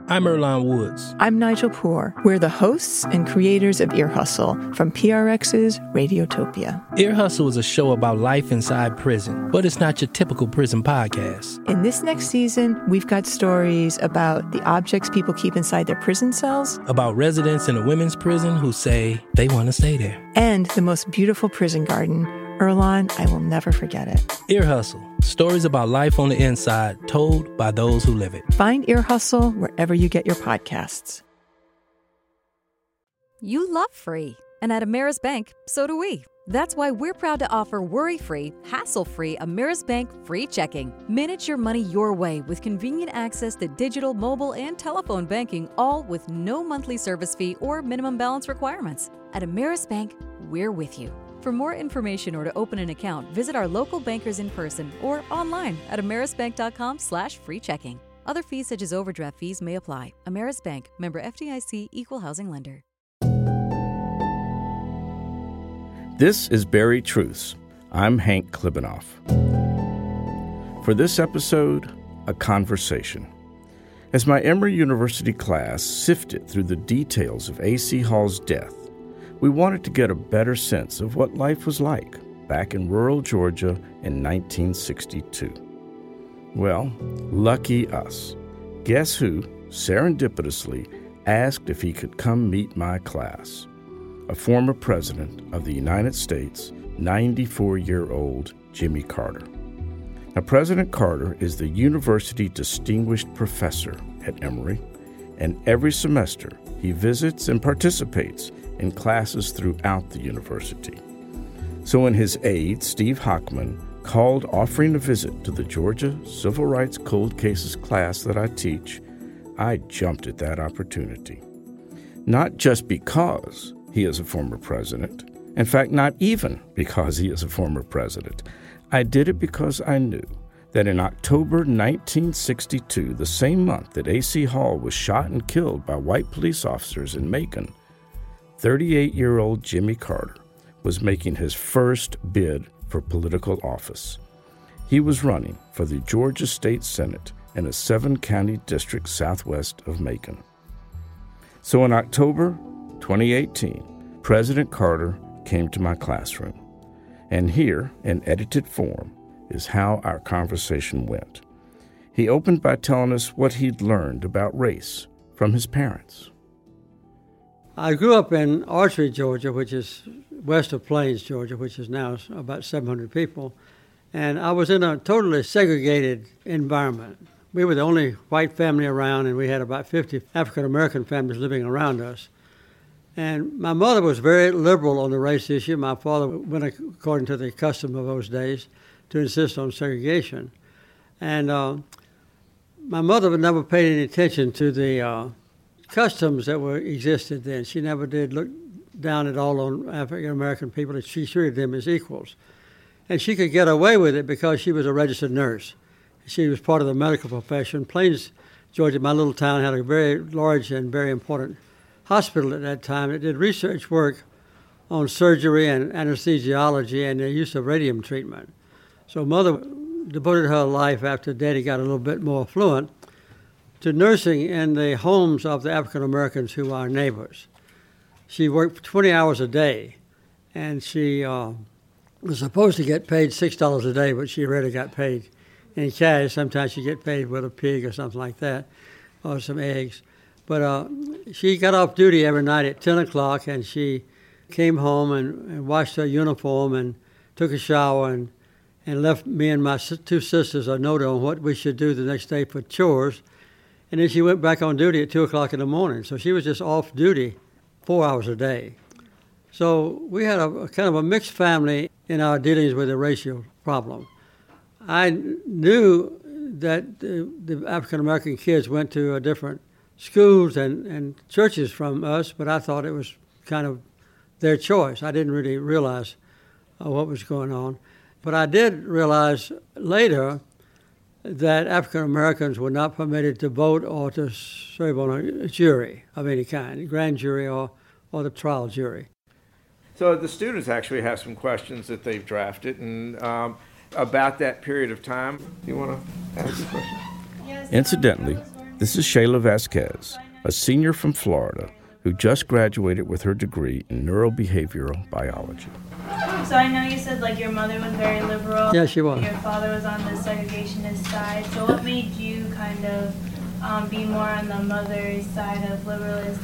I'm Earlonne Woods. I'm Nigel Poor. We're the hosts and creators of Ear Hustle from PRX's Radiotopia. Ear Hustle is a show about life inside prison, but it's not your typical prison podcast. In this next season, we've got stories about the objects people keep inside their prison cells, about residents in a women's prison who say they want to stay there, and the most beautiful prison garden. Earlonne, I will never forget it. Ear Hustle. Stories about life on the inside, told by those who live it. Find Ear Hustle wherever you get your podcasts. You love free. And at Ameris Bank, so do we. That's why we're proud to offer worry-free, hassle-free Ameris Bank free checking. Manage your money your way with convenient access to digital, mobile, and telephone banking, all with no monthly service fee or minimum balance requirements. At Ameris Bank, we're with you. For more information or to open an account, visit our local bankers in person or online at amerisbank.com/free checking. Other fees such as overdraft fees may apply. Ameris Bank, member FDIC, equal housing lender. This is Buried Truths. I'm Hank Klibanoff. For this episode, a conversation. As my Emory University class sifted through the details of A.C. Hall's death, we wanted to get a better sense of what life was like back in rural Georgia in 1962. Well, lucky us. Guess who serendipitously asked if he could come meet my class? A former president of the United States, 94-year-old Jimmy Carter. Now, President Carter is the University Distinguished Professor at Emory, and every semester he visits and participates in classes throughout the university. So when his aide, Steve Hockman, called offering a visit to the Georgia Civil Rights Cold Cases class that I teach, I jumped at that opportunity. Not just because he is a former president. In fact, not even because he is a former president. I did it because I knew that in October 1962, the same month that A.C. Hall was shot and killed by white police officers in Macon, 38-year-old Jimmy Carter was making his first bid for political office. He was running for the Georgia State Senate in a 7-county district southwest of Macon. So in October 2018, President Carter came to my classroom. And here, in edited form, is how our conversation went. He opened by telling us what he'd learned about race from his parents. I grew up in Archery, Georgia, which is west of Plains, Georgia, which is now about 700 people. And I was in a totally segregated environment. We were the only white family around, and we had about 50 African-American families living around us. And my mother was very liberal on the race issue. My father went according to the custom of those days to insist on segregation. And my mother would never pay any attention to the customs that existed then. She never did look down at all on African-American people, and she treated them as equals. And she could get away with it because she was a registered nurse. She was part of the medical profession. Plains, Georgia, my little town, had a very large and very important hospital at that time that did research work on surgery and anesthesiology and the use of radium treatment. So Mother devoted her life, after Daddy got a little bit more affluent, to nursing in the homes of the African Americans who are our neighbors. She worked 20 hours a day, and she was supposed to get paid $6 a day, but she rarely got paid in cash. Sometimes she get paid with a pig or something like that, or some eggs. But she got off duty every night at 10 o'clock, and she came home and washed her uniform and took a shower and left me and my two sisters a note on what we should do the next day for chores. And then she went back on duty at 2 o'clock in the morning. So she was just off duty 4 hours a day. So we had a kind of a mixed family in our dealings with the racial problem. I knew that the African-American kids went to different schools and churches from us, but I thought it was kind of their choice. I didn't really realize what was going on. But I did realize later that African Americans were not permitted to vote or to serve on a jury of any kind, a grand jury or the trial jury. So the students actually have some questions that they've drafted and about that period of time. Do you want to ask a question? Yes, Incidentally, This is Shayla Vasquez, a senior from Florida who just graduated with her degree in neurobehavioral biology. So I know you said like your mother was very liberal. Yeah, she was. Your father was on the segregationist side. So what made you kind of be more on the mother's side of liberalism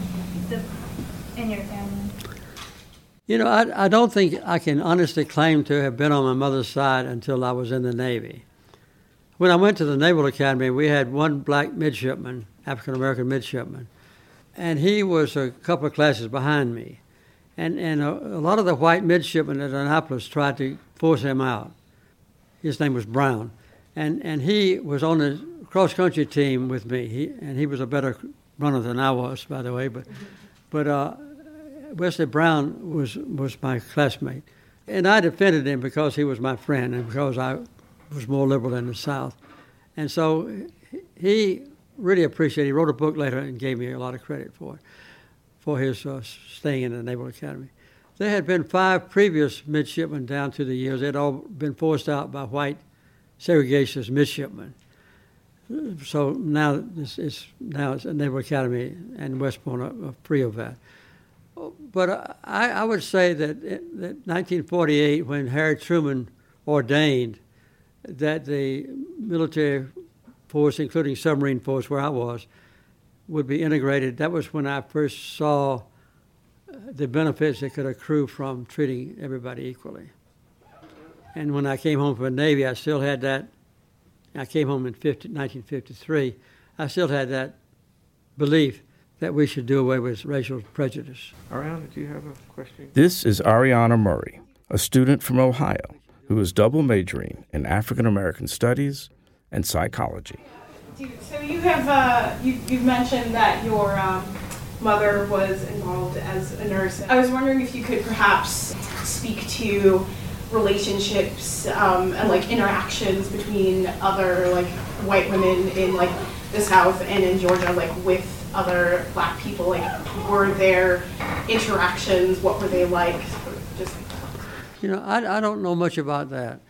in your family? You know, I don't think I can honestly claim to have been on my mother's side until I was in the Navy. When I went to the Naval Academy, we had one black midshipman, African-American midshipman, and he was a couple of classes behind me. And a lot of the white midshipmen at Annapolis tried to force him out. His name was Brown. And he was on the cross-country team with me. He was a better runner than I was, by the way. But Wesley Brown was my classmate. And I defended him because he was my friend and because I was more liberal in the South. And so he really appreciated it. He wrote a book later and gave me a lot of credit for his staying in the Naval Academy. There had been 5 previous midshipmen down through the years. They'd all been forced out by white segregationist midshipmen. So now it's a Naval Academy and West Point are free of that. But I would say that 1948, when Harry Truman ordained that the military force, including submarine force where I was, would be integrated, that was when I first saw the benefits that could accrue from treating everybody equally. And when I came home from the Navy, I still had that. I came home in 1953. I still had that belief that we should do away with racial prejudice. Ariana, do you have a question? This is Ariana Murray, a student from Ohio who is double majoring in African American Studies and psychology. So you have you've mentioned that your mother was involved as a nurse. I was wondering if you could perhaps speak to relationships and like interactions between other like white women in like the South and in Georgia, like with other black people. Like, were there interactions? What were they like? Just you know, I don't know much about that.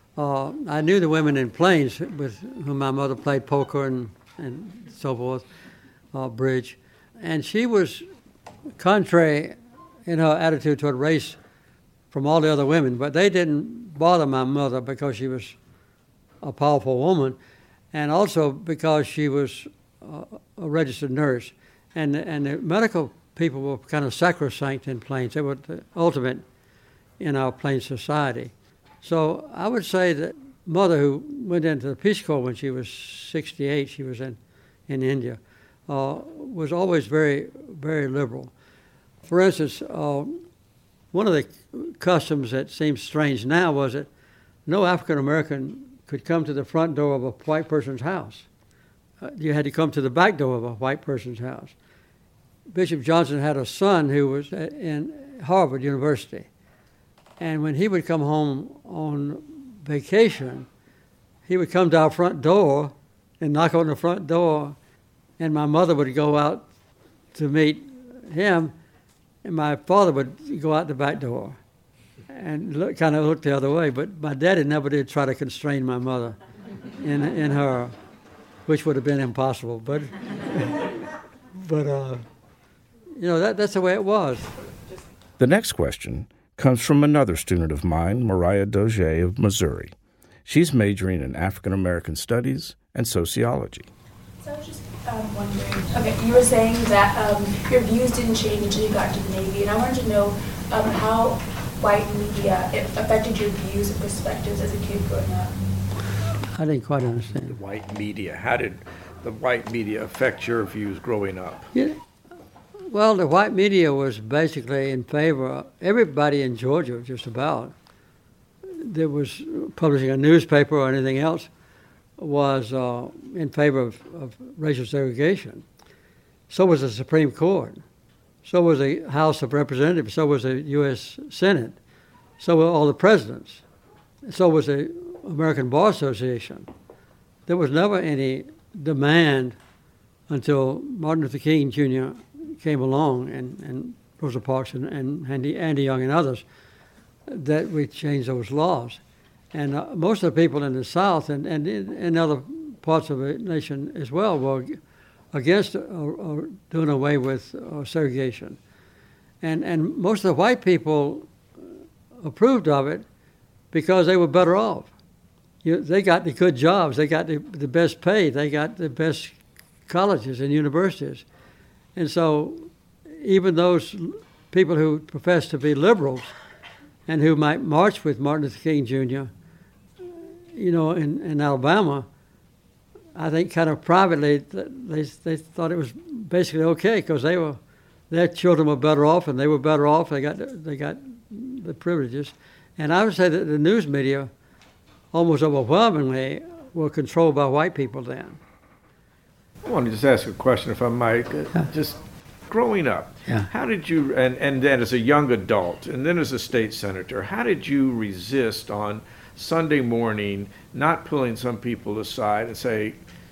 I knew the women in Plains with whom my mother played poker and so forth, bridge. And she was contrary in her attitude toward race from all the other women, but they didn't bother my mother because she was a powerful woman and also because she was a registered nurse. And the medical people were kind of sacrosanct in Plains. They were the ultimate in our Plains society. So I would say that mother, who went into the Peace Corps when she was 68, she was in India, was always very, very liberal. For instance, one of the customs that seems strange now was that no African American could come to the front door of a white person's house. You had to come to the back door of a white person's house. Bishop Johnson had a son who was in Harvard University. And when he would come home on vacation, he would come to our front door and knock on the front door, and my mother would go out to meet him, and my father would go out the back door and kind of look the other way. But my daddy never did try to constrain my mother in her, which would have been impossible. But you know, that's the way it was. The next question comes from another student of mine, Mariah Doge of Missouri. She's majoring in African American Studies and Sociology. So I was just wondering, okay, you were saying that your views didn't change until you got to the Navy, and I wanted to know how white media affected your views and perspectives as a kid growing up. I didn't quite understand. The white media. How did the white media affect your views growing up? Yeah. Well, the white media was basically in favor of everybody in Georgia, just about, that was publishing a newspaper or anything else, was in favor of racial segregation. So was the Supreme Court. So was the House of Representatives. So was the U.S. Senate. So were all the presidents. So was the American Bar Association. There was never any demand until Martin Luther King Jr. came along and Rosa Parks and Andy Young and others, that we changed those laws. And most of the people in the South and in other parts of the nation as well were against doing away with segregation. And most of the white people approved of it because they were better off. They got the good jobs, they got the best pay, they got the best colleges and universities. And so even those people who profess to be liberals and who might march with Martin Luther King Jr., in Alabama, I think kind of privately they thought it was basically okay because their children were better off and they were better off. They got the privileges. And I would say that the news media almost overwhelmingly were controlled by white people then. I want to just ask a question, if I might. Just growing up, how did you, and then as a young adult, and then as a state senator, how did you resist on Sunday morning not pulling some people aside and say,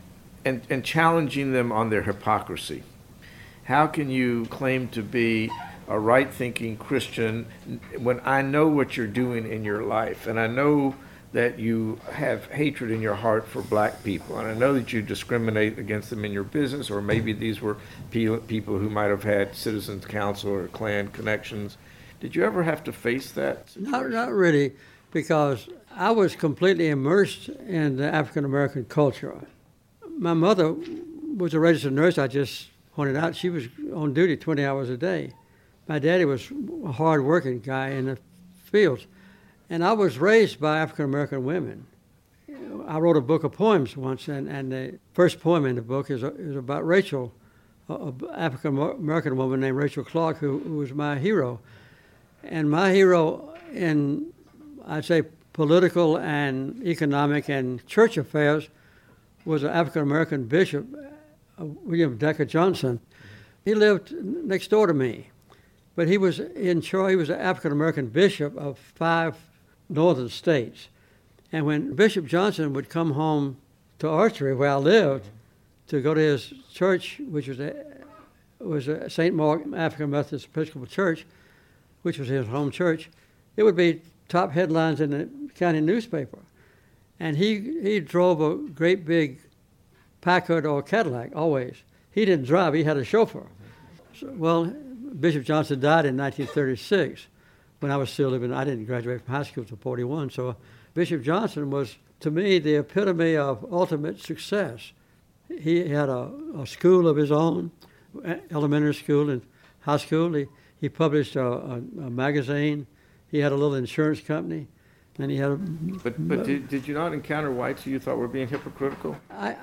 and challenging them on their hypocrisy? How can you claim to be a right-thinking Christian when I know what you're doing in your life, and I know that you have hatred in your heart for black people, and I know that you discriminate against them in your business, or maybe these were people who might have had Citizens Council or Klan connections. Did you ever have to face that situation? Not really, because I was completely immersed in the African-American culture. My mother was a registered nurse, I just pointed out. She was on duty 20 hours a day. My daddy was a hard-working guy in the fields. And I was raised by African-American women. I wrote a book of poems once, and the first poem in the book is about Rachel, an African-American woman named Rachel Clark, who was my hero. And my hero in, I'd say, political and economic and church affairs was an African-American bishop, William Decker Johnson. He lived next door to me, but he was in charge. He was an African-American bishop of 5 northern states. And when Bishop Johnson would come home to Archery, where I lived, to go to his church, which was a St. Mark African Methodist Episcopal Church, which was his home church, it would be top headlines in the county newspaper. And he drove a great big Packard or Cadillac, always. He didn't drive, he had a chauffeur. Well, Bishop Johnson died in 1936 when I was still living. I didn't graduate from high school until 41, so Bishop Johnson was, to me, the epitome of ultimate success. He had a school of his own, elementary school and high school. He published a magazine. He had a little insurance company. And he had a... But did you not encounter whites who you thought were being hypocritical? But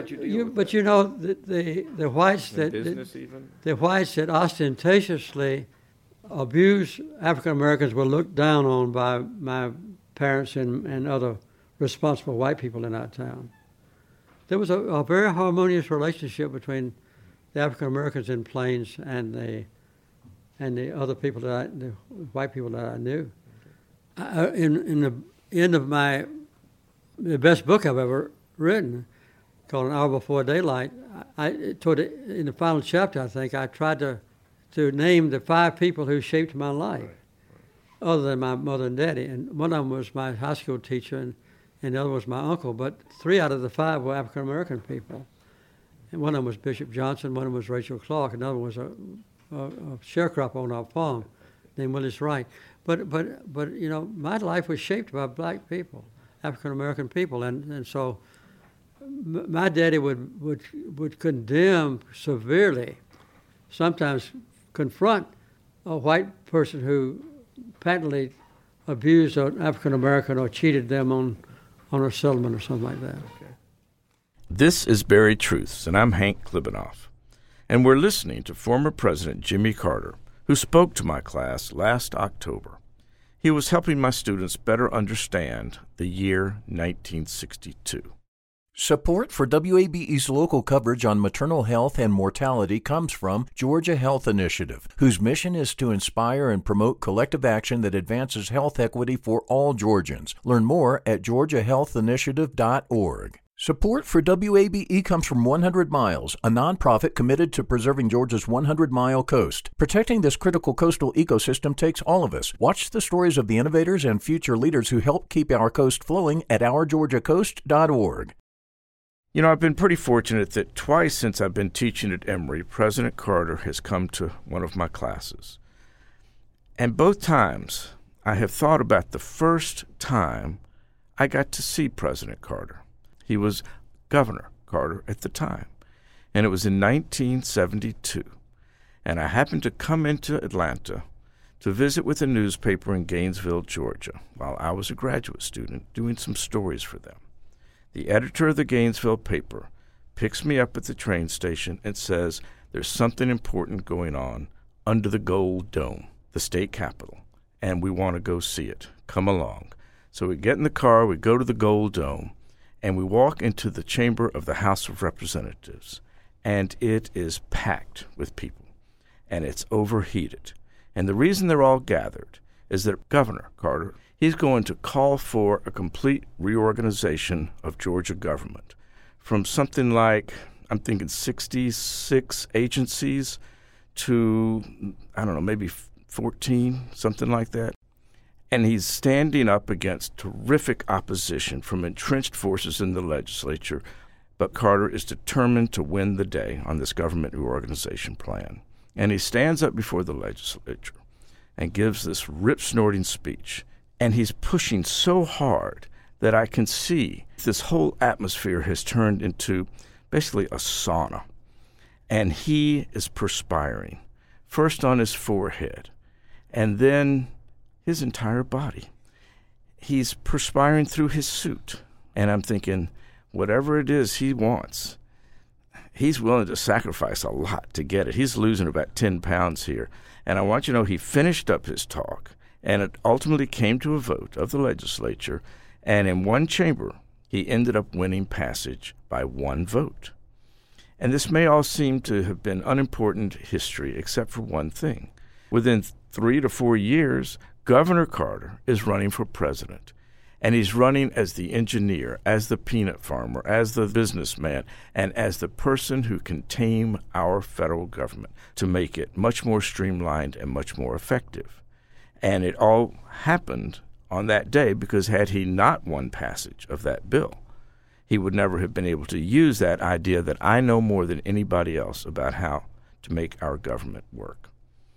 the whites that... business even? The whites that ostentatiously abused African Americans were looked down on by my parents and other responsible white people in our town. There was a very harmonious relationship between the African Americans in Plains and the other people the white people that I knew. In the end of the best book I've ever written, called An Hour Before Daylight, in the final chapter, I think, I tried to name the 5 people who shaped my life, other than my mother and daddy. And one of them was my high school teacher, and the other was my uncle. But 3 out of the 5 were African-American people. And one of them was Bishop Johnson, one of them was Rachel Clark, another was a sharecropper on our farm named Willis Wright. But my life was shaped by black people, African-American people. And so my daddy would condemn severely, sometimes confront a white person who patently abused an African-American or cheated them on a settlement or something like that. Okay. This is Buried Truths, and I'm Hank Klibanoff. And we're listening to former President Jimmy Carter, who spoke to my class last October. He was helping my students better understand the year 1962. Support for WABE's local coverage on maternal health and mortality comes from Georgia Health Initiative, whose mission is to inspire and promote collective action that advances health equity for all Georgians. Learn more at georgiahealthinitiative.org. Support for WABE comes from 100 Miles, a nonprofit committed to preserving Georgia's 100-mile coast. Protecting this critical coastal ecosystem takes all of us. Watch the stories of the innovators and future leaders who help keep our coast flowing at ourgeorgiacoast.org. You know, I've been pretty fortunate that twice since I've been teaching at Emory, President Carter has come to one of my classes. And both times, I have thought about the first time I got to see President Carter. He was Governor Carter at the time, and it was in 1972. And I happened to come into Atlanta to visit with a newspaper in Gainesville, Georgia, while I was a graduate student doing some stories for them. The editor of the Gainesville paper picks me up at the train station and says, "There's something important going on under the Gold Dome, the state capitol, and we want to go see it. Come along." So we get in the car, we go to the Gold Dome, and we walk into the chamber of the House of Representatives, and it is packed with people, and it's overheated. And the reason they're all gathered is that Governor Carter, he's going to call for a complete reorganization of Georgia government from something like, I'm thinking 66 agencies to, I don't know, maybe 14, something like that. And he's standing up against terrific opposition from entrenched forces in the legislature, but Carter is determined to win the day on this government reorganization plan. And he stands up before the legislature and gives this rip-snorting speech. And he's pushing so hard that I can see this whole atmosphere has turned into basically a sauna. And he is perspiring, first on his forehead, and then his entire body. He's perspiring through his suit. And I'm thinking, whatever it is he wants, he's willing to sacrifice a lot to get it. He's losing about 10 pounds here. And I want you to know he finished up his talk, and it ultimately came to a vote of the legislature, and in one chamber, he ended up winning passage by one vote. And this may all seem to have been unimportant history, except for one thing. Within 3 to 4 years, Governor Carter is running for president. And he's running as the engineer, as the peanut farmer, as the businessman, and as the person who can tame our federal government to make it much more streamlined and much more effective. And it all happened on that day because had he not won passage of that bill, he would never have been able to use that idea that I know more than anybody else about how to make our government work.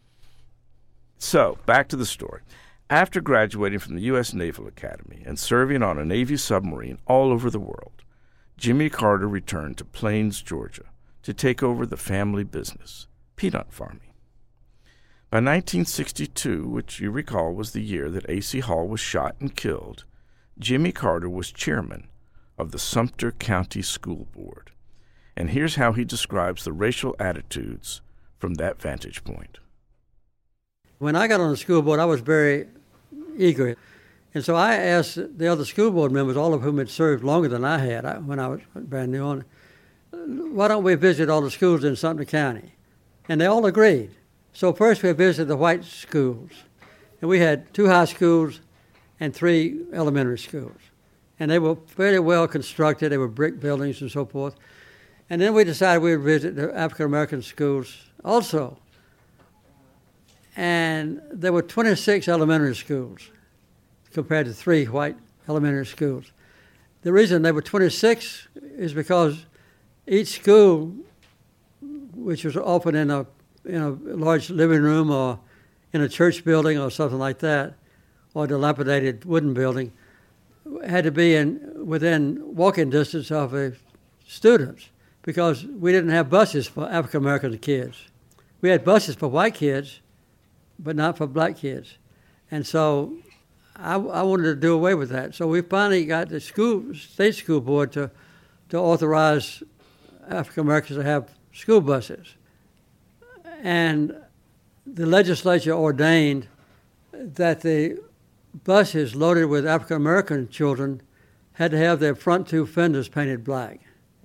So, back to the story. After graduating from the U.S. Naval Academy and serving on a Navy submarine all over the world, Jimmy Carter returned to Plains, Georgia, to take over the family business, peanut farming. By 1962, which you recall was the year that A.C. Hall was shot and killed, Jimmy Carter was chairman of the Sumter County School Board. And here's how he describes the racial attitudes from that vantage point. When I got on the school board, I was very eager. And so I asked the other school board members, all of whom had served longer than I had when I was brand new on it, why don't we visit all the schools in Sumter County? And they all agreed. So first we visited the white schools. And we had 2 high schools and 3 elementary schools. And they were fairly well constructed. They were brick buildings and so forth. And then we decided we would visit the African-American schools also. And there were 26 elementary schools compared to 3 white elementary schools. The reason there were 26 is because each school, which was often in a large living room or in a church building or something like that, or a dilapidated wooden building, had to be within walking distance of the students because we didn't have buses for African-American kids. We had buses for white kids, but not for black kids. And so I wanted to do away with that. So we finally got the state school board to authorize African Americans to have school buses. And the legislature ordained that the buses loaded with African American children had to have their front 2 fenders painted black.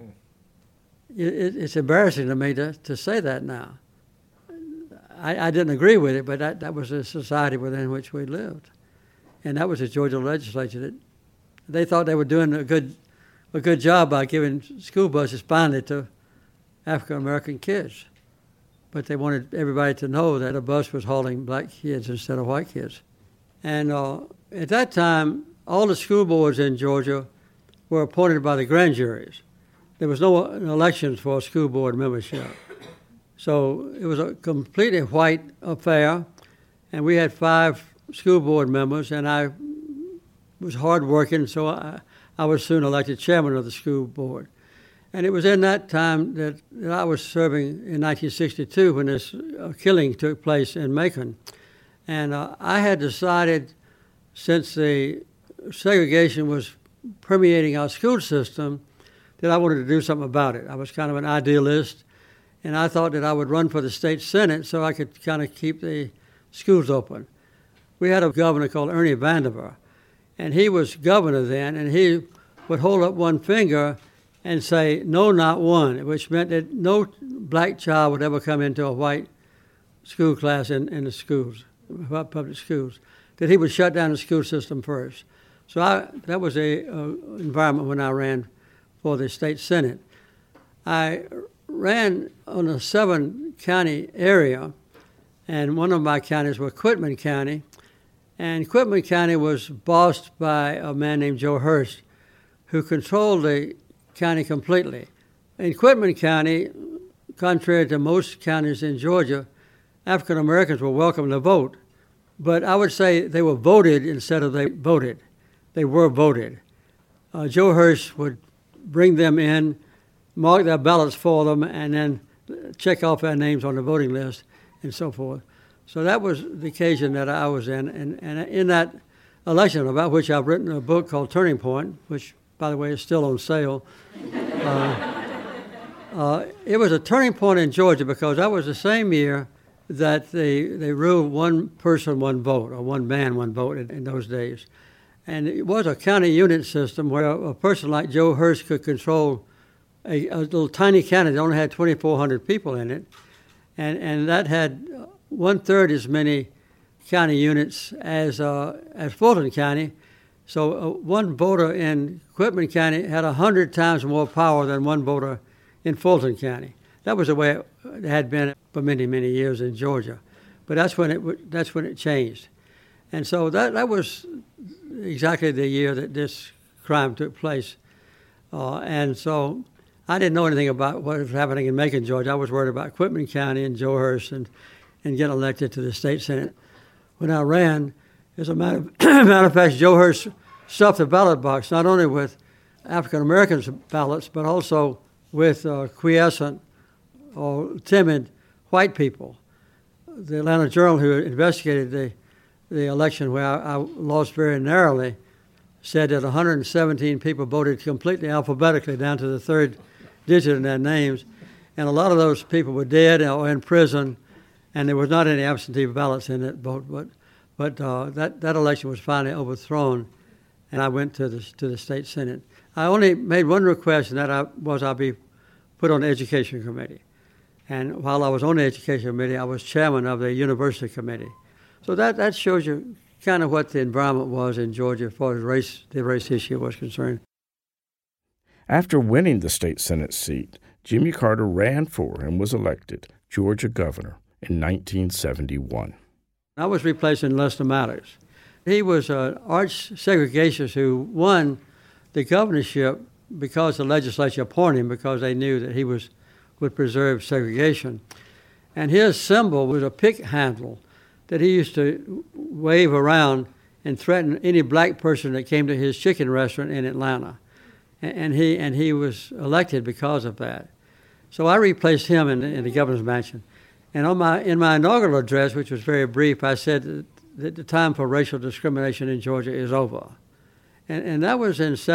It's embarrassing to me to say that now. I didn't agree with it, but that was the society within which we lived. And that was the Georgia legislature. They thought they were doing a good job by giving school buses finally to African-American kids. But they wanted everybody to know that a bus was hauling black kids instead of white kids. And at that time, all the school boards in Georgia were appointed by the grand juries. there was no elections for school board membership. So it was a completely white affair, and we had 5 school board members, and I was hardworking, so I was soon elected chairman of the school board. And it was in that time that I was serving in 1962 when this killing took place in Macon. And I had decided, since the segregation was permeating our school system, that I wanted to do something about it. I was kind of an idealist, and I thought that I would run for the state senate so I could kind of keep the schools open. We had a governor called Ernie Vandiver, and he was governor then, and he would hold up one finger and say, "No, not one," which meant that no black child would ever come into a white school class in the schools, public schools, that he would shut down the school system first. So that was a environment when I ran for the state senate. I ran on a 7-county area, and one of my counties was Quitman County. And Quitman County was bossed by a man named Joe Hurst, who controlled the county completely. In Quitman County, contrary to most counties in Georgia, African Americans were welcome to vote. But I would say they were voted instead of they voted. They were voted. Joe Hurst would bring them in, mark their ballots for them, and then check off their names on the voting list and so forth. So that was the occasion that I was in. And in that election, about which I've written a book called Turning Point, which, by the way, is still on sale. It was a turning point in Georgia because that was the same year that they ruled one person, one vote, or one man, one vote in those days. And it was a county unit system where a person like Joe Hurst could control a little tiny county that only had 2,400 people in it. And that had 1/3 as many county units as Fulton County. So one voter in Quitman County had 100 times more power than one voter in Fulton County. That was the way it had been for many, many years in Georgia. But that's when it changed. And so that was exactly the year that this crime took place. And so I didn't know anything about what was happening in Macon, Georgia. I was worried about Quitman County and Joe Hurst and getting elected to the state senate. When I ran, as a matter of fact, Joe Hurst stuffed the ballot box not only with African Americans' ballots, but also with quiescent or timid white people. The Atlanta Journal, who investigated the election where I lost very narrowly, said that 117 people voted completely alphabetically down to the 3rd digit in their names, and a lot of those people were dead or in prison, and there was not any absentee ballots in that vote. But that election was finally overthrown, and I went to the state senate. I only made one request, and that I be put on the education committee. And while I was on the education committee, I was chairman of the university committee. So that shows you kind of what the environment was in Georgia as far as the race issue was concerned. After winning the state senate seat, Jimmy Carter ran for and was elected Georgia governor in 1971. I was replacing Lester Matters. He was an arch segregationist who won the governorship because the legislature appointed him because they knew that he would preserve segregation. And his symbol was a pick handle that he used to wave around and threaten any black person that came to his chicken restaurant in Atlanta. And he was elected because of that. So I replaced him in the governor's mansion. And in my inaugural address, which was very brief, I said that the time for racial discrimination in Georgia is over. And that was in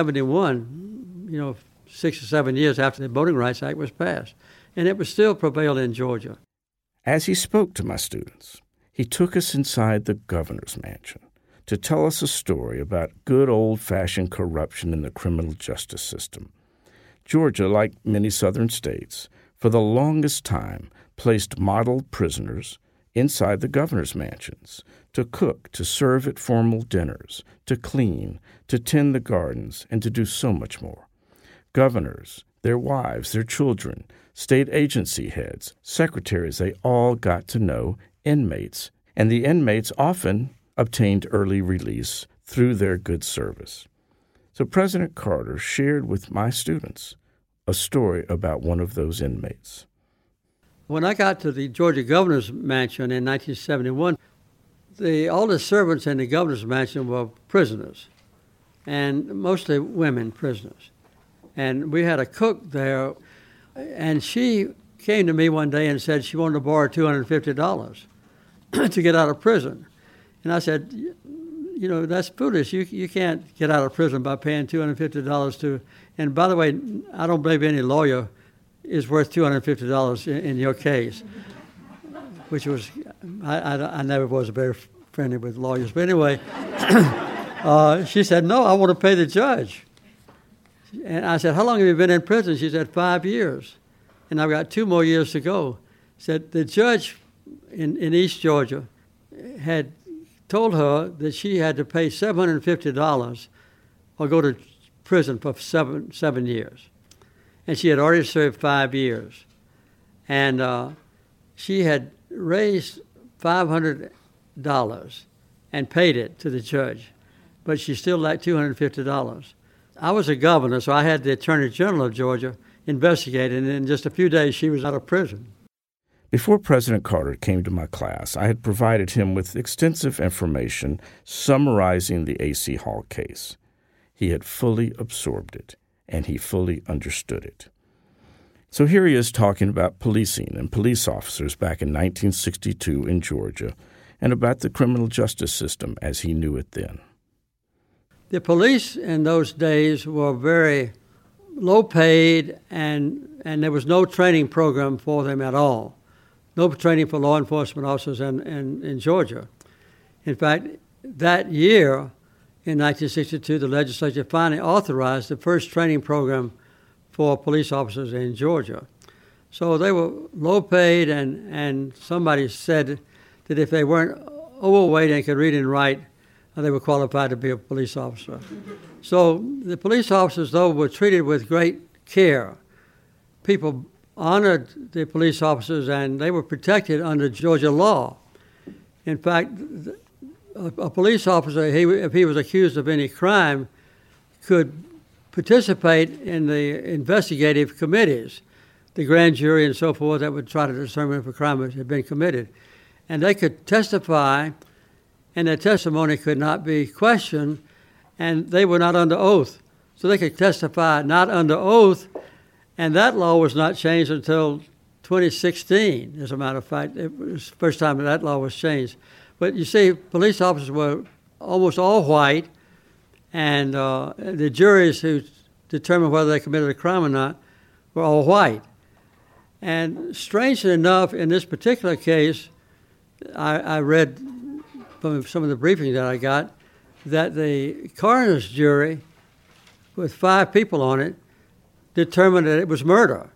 71, 6 or 7 years after the Voting Rights Act was passed. And it was still prevailed in Georgia. As he spoke to my students, he took us inside the governor's mansion to tell us a story about good old-fashioned corruption in the criminal justice system. Georgia, like many southern states, for the longest time placed model prisoners inside the governor's mansions to cook, to serve at formal dinners, to clean, to tend the gardens, and to do so much more. Governors, their wives, their children, state agency heads, secretaries, they all got to know inmates, and the inmates often obtained early release through their good service. So President Carter shared with my students a story about one of those inmates. When I got to the Georgia governor's mansion in 1971, all the servants in the governor's mansion were prisoners, and mostly women prisoners. And we had a cook there, and she came to me one day and said she wanted to borrow $250 to get out of prison. And I said, you know, that's foolish. You can't get out of prison by paying $250 to, and by the way, I don't believe any lawyer is worth $250 in your case, which was, I never was very friendly with lawyers. But anyway, she said, no, I want to pay the judge. And I said, how long have you been in prison? She said, 5 years. And I've got 2 more years to go. Said the judge in East Georgia had told her that she had to pay $750 or go to prison for seven years. And she had already served 5 years. And she had raised $500 and paid it to the judge, but she still lacked $250. I was a governor, so I had the Attorney General of Georgia investigate, and in just a few days she was out of prison. Before President Carter came to my class, I had provided him with extensive information summarizing the A.C. Hall case. He had fully absorbed it, and he fully understood it. So here he is talking about policing and police officers back in 1962 in Georgia, and about the criminal justice system as he knew it then. The police in those days were very low paid, and there was no training program for them at all. No training for law enforcement officers in Georgia. In fact, that year, in 1962, the legislature finally authorized the first training program for police officers in Georgia. So they were low paid, and somebody said that if they weren't overweight and could read and write, they were qualified to be a police officer. So the police officers, though, were treated with great care. People honored the police officers, and they were protected under Georgia law. In fact, a police officer, if he was accused of any crime, could participate in the investigative committees, the grand jury and so forth, that would try to determine if a crime had been committed. And they could testify, and their testimony could not be questioned, and they were not under oath. So they could testify not under oath, and that law was not changed until 2016, as a matter of fact. It was the first time that law was changed. But you see, police officers were almost all white, and the juries who determined whether they committed a crime or not were all white. And strangely enough, in this particular case, I read from some of the briefings that I got that the coroner's jury, with 5 people on it, determined that it was murder.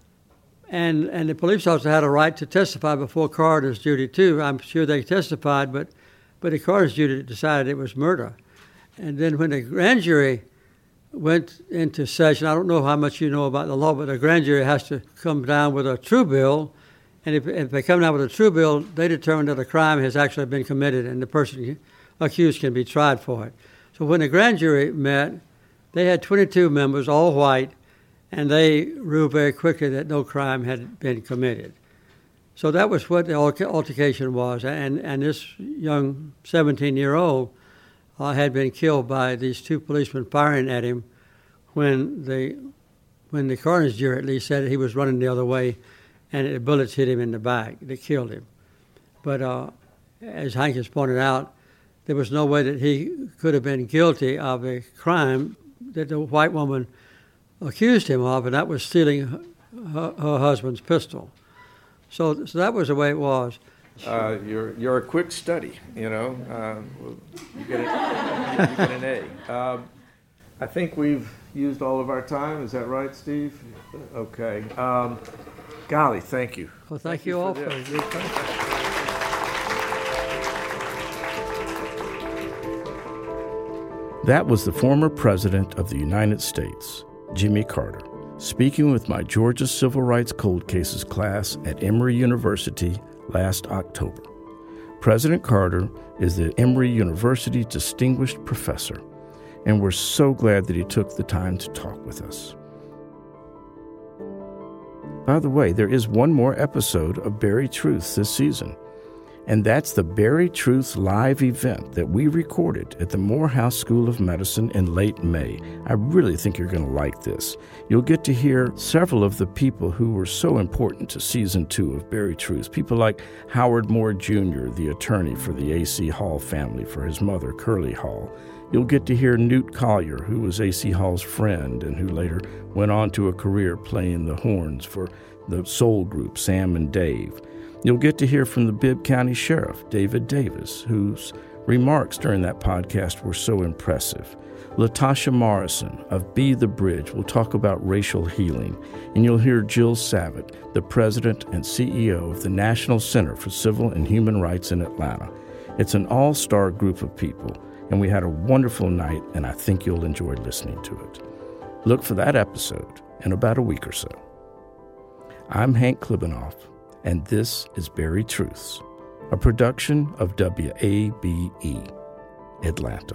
And the police officer had a right to testify before coroner's jury, too. I'm sure they testified, but the coroner's jury decided it was murder. And then when the grand jury went into session, I don't know how much you know about the law, but the grand jury has to come down with a true bill. And if they come down with a true bill, they determine that a crime has actually been committed and the person accused can be tried for it. So when the grand jury met, they had 22 members, all white, and they ruled very quickly that no crime had been committed. So that was what the altercation was. And this young 17-year-old had been killed by these 2 policemen firing at him when the coroner's jury at least said he was running the other way, and the bullets hit him in the back. They killed him. But as Hank has pointed out, there was no way that he could have been guilty of a crime that the white woman accused him of, and that was stealing her husband's pistol. So that was the way it was. You're a quick study, you know. You get an A. I think we've used all of our time. Is that right, Steve? Okay. Golly, thank you. Well, thank you all for your questions. That was the former President of the United States, Jimmy Carter, speaking with my Georgia Civil Rights Cold Cases class at Emory University last October. President Carter is the Emory University Distinguished Professor, and we're so glad that he took the time to talk with us. By the way, there is one more episode of Buried Truths this season, and that's the Buried Truths live event that we recorded at the Morehouse School of Medicine in late May. I really think you're going to like this. You'll get to hear several of the people who were so important to Season 2 of Buried Truths, people like Howard Moore Jr., the attorney for the A.C. Hall family for his mother, Curly Hall. You'll get to hear Newt Collier, who was A.C. Hall's friend and who later went on to a career playing the horns for the soul group Sam and Dave. You'll get to hear from the Bibb County Sheriff, David Davis, whose remarks during that podcast were so impressive. Latasha Morrison of Be the Bridge will talk about racial healing, and you'll hear Jill Savitt, the president and CEO of the National Center for Civil and Human Rights in Atlanta. It's an all-star group of people, and we had a wonderful night, and I think you'll enjoy listening to it. Look for that episode in about a week or so. I'm Hank Klibanoff, and this is Buried Truths, a production of WABE, Atlanta.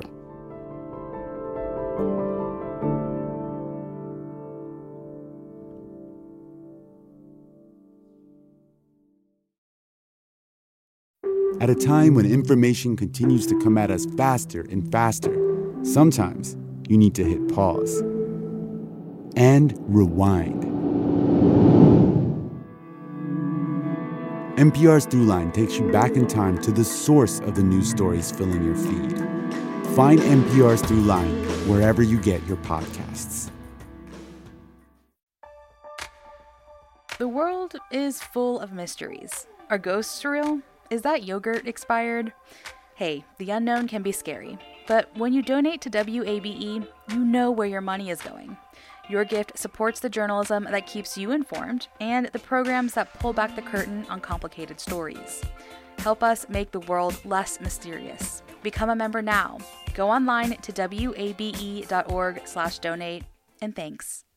At a time when information continues to come at us faster and faster, sometimes you need to hit pause and rewind. NPR's Throughline takes you back in time to the source of the news stories filling your feed. Find NPR's Throughline wherever you get your podcasts. The world is full of mysteries. Are ghosts real? Is that yogurt expired? Hey, the unknown can be scary, but when you donate to WABE, you know where your money is going. Your gift supports the journalism that keeps you informed and the programs that pull back the curtain on complicated stories. Help us make the world less mysterious. Become a member now. Go online to wabe.org/donate, and thanks.